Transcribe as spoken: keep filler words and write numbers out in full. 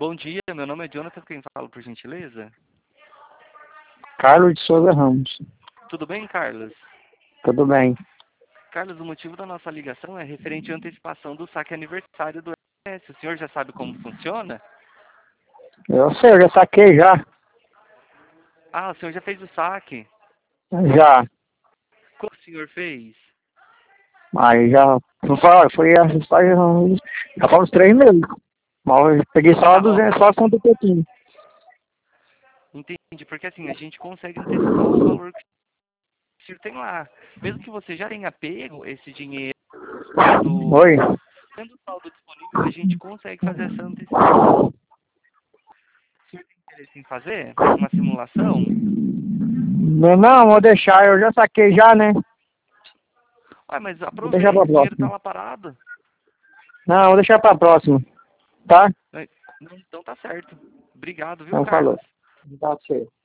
Bom dia, meu nome é Jonathan, quem fala por gentileza? Carlos de Souza Ramos. Tudo bem, Carlos? Tudo bem. Carlos, o motivo da nossa ligação é referente à antecipação do saque aniversário do S. O senhor já sabe como funciona? Eu sei, eu já saquei já. Ah, o senhor já fez o saque? Já. Como o senhor fez? Aí já. Não fala, foi a faz, já faz uns três meses. Mas eu peguei só Ah, ó, duzentos, só cento e pouquinho. entendi, porque assim, a gente consegue antecipar o valor que o senhor tem lá. Mesmo que você já tenha pego esse dinheiro do... Oi? Tendo o saldo disponível, a gente consegue fazer essa antecipação. O senhor tem interesse em fazer uma simulação? Não, não, vou deixar, eu já saquei já, né? Ah, mas Vou deixar pra aproveita, o dinheiro tá próxima. lá parado. Não, vou deixar pra próxima. Tá? Então tá certo. Obrigado, viu, Então falou. Carlos? Tá certo.